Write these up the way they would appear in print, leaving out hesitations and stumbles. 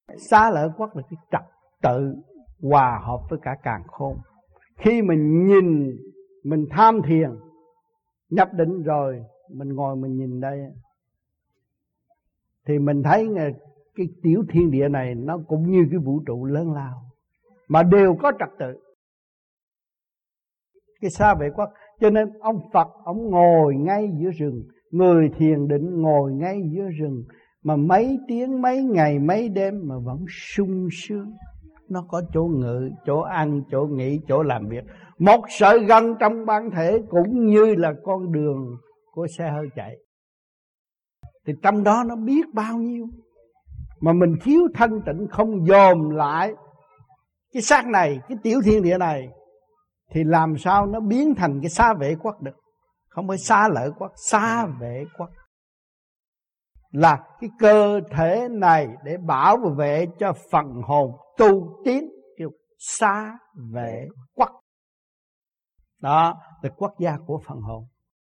Xá lợi quốc là cái trật tự hòa hợp với cả càn khôn. Khi mình nhìn, mình tham thiền, nhập định rồi, mình ngồi mình nhìn đây, thì mình thấy cái tiểu thiên địa này nó cũng như cái vũ trụ lớn lao, mà đều có trật tự. Cái xá vệ quốc, cho nên ông Phật ông ngồi ngay giữa rừng, người thiền định ngồi ngay giữa rừng, mà mấy tiếng, mấy ngày, mấy đêm mà vẫn sung sướng. Nó có chỗ ngự, chỗ ăn, chỗ nghỉ, chỗ làm việc. Một sợi gân trong bản thể cũng như là con đường của xe hơi chạy. Thì trong đó nó biết bao nhiêu. Mà mình thiếu thanh tịnh, không dòm lại cái xác này, cái tiểu thiên địa này, thì làm sao nó biến thành cái xá vệ quốc được. Không phải xá lợi quốc, xá vệ quốc là cái cơ thể này để bảo vệ cho phần hồn tu tiến, kêu xá vệ quốc. Đó là quốc gia của phần hồn.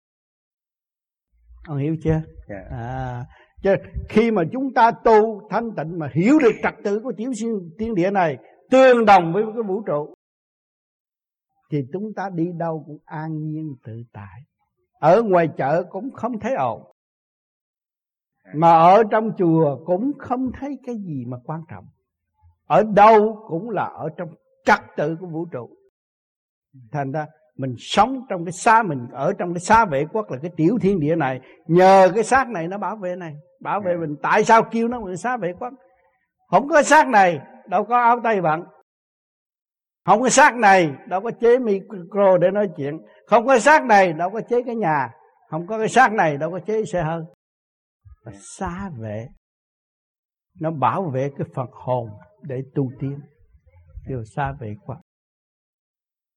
Ông hiểu chưa? Chứ khi mà chúng ta tu thanh tịnh mà hiểu được trật tự của tiểu thiên địa này tương đồng với cái vũ trụ, thì chúng ta đi đâu cũng an nhiên tự tại. Ở ngoài chợ cũng không thấy ồn, mà ở trong chùa cũng không thấy cái gì mà quan trọng. Ở đâu cũng là ở trong trật tự của vũ trụ. Thành ra mình sống trong cái xá, mình ở trong cái xá vệ quốc là cái tiểu thiên địa này, nhờ cái xác này nó bảo vệ này, bảo vệ mình. Tại sao kêu nó là xá vệ quốc? Không có xác này đâu có áo tay bận, không có xác này đâu có chế micro để nói chuyện, không có xác này đâu có chế cái nhà, không có cái xác này đâu có chế xe hơi. Xá vệ nó bảo vệ cái phần hồn để tu tiến, điều xá vệ quốc.